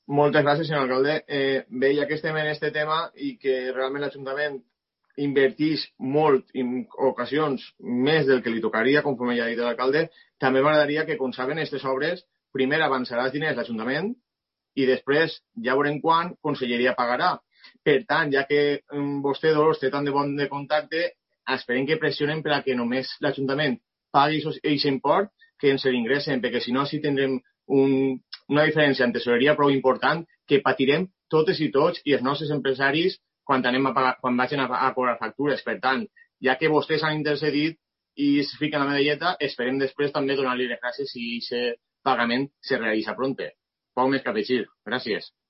Moltes gràcies, senyor alcalde. Bé, ja que estem en aquest tema i que realment l'Ajuntament inverteix molt en ocasions més del que li tocaria, conforme ja ha dit l'alcalde, també m'agradaria que, com saben, aquestes obres, primer avançarà els diners l'Ajuntament i després, ja veurem quan, Conselleria pagarà. Per tant, ja que vostè, Dolors, té tant de bon de contacte, esperem que pressionen per a que només l'Ajuntament pagui aquest import que ens l'ingressen, perquè si no, sí tindrem una diferència en tesoreria prou important que patirem totes i tots i els nostres empresaris quan vagin a cobrar factures. Per tant, ja que vostès han intercedit i es fiquen la medalleta, esperem després també donar-li les gràcies si aquest pagament se realitza prompte. Poc més que afegir. Gràcies.